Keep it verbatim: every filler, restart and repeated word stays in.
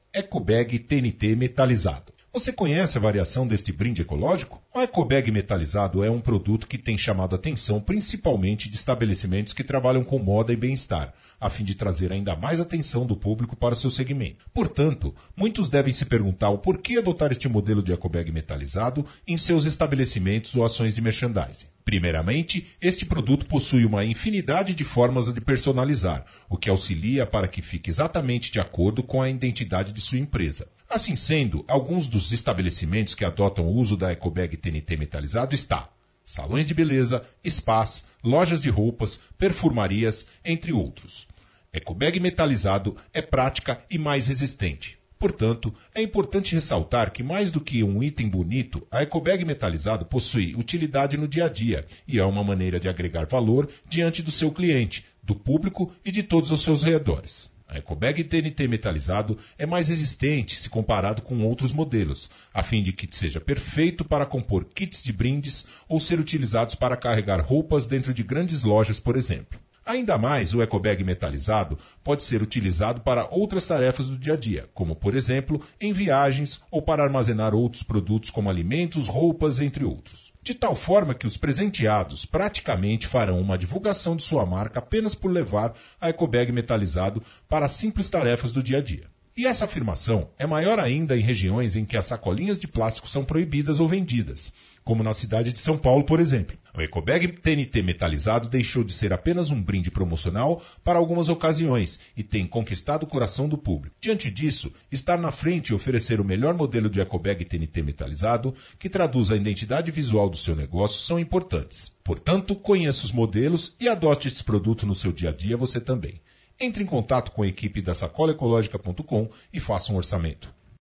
Ecobag T N T metalizado. Você conhece a variação deste brinde ecológico? O Ecobag metalizado é um produto que tem chamado a atenção principalmente de estabelecimentos que trabalham com moda e bem-estar, a fim de trazer ainda mais atenção do público para o seu segmento. Portanto, muitos devem se perguntar o porquê adotar este modelo de Ecobag metalizado em seus estabelecimentos ou ações de merchandising. Primeiramente, este produto possui uma infinidade de formas de personalizar, o que auxilia para que fique exatamente de acordo com a identidade de sua empresa. Assim sendo, alguns dos estabelecimentos que adotam o uso da Ecobag T N T metalizado está salões de beleza, spas, lojas de roupas, perfumarias, entre outros. Ecobag metalizado é prática e mais resistente. Portanto, é importante ressaltar que mais do que um item bonito, a Ecobag metalizado possui utilidade no dia a dia e é uma maneira de agregar valor diante do seu cliente, do público e de todos os seus redores. A Ecobag T N T metalizado é mais resistente se comparado com outros modelos, a fim de que seja perfeito para compor kits de brindes ou ser utilizados para carregar roupas dentro de grandes lojas, por exemplo. Ainda mais, o Ecobag metalizado pode ser utilizado para outras tarefas do dia a dia, como, por exemplo, em viagens ou para armazenar outros produtos como alimentos, roupas, entre outros. De tal forma que os presenteados praticamente farão uma divulgação de sua marca apenas por levar a Ecobag metalizado para as simples tarefas do dia a dia. E essa afirmação é maior ainda em regiões em que as sacolinhas de plástico são proibidas ou vendidas, como na cidade de São Paulo, por exemplo. O Ecobag T N T metalizado deixou de ser apenas um brinde promocional para algumas ocasiões e tem conquistado o coração do público. Diante disso, estar na frente e oferecer o melhor modelo de Ecobag T N T metalizado, que traduz a identidade visual do seu negócio, são importantes. Portanto, conheça os modelos e adote estes produtos no seu dia a dia você também. Entre em contato com a equipe da sacola ecológica ponto com e faça um orçamento.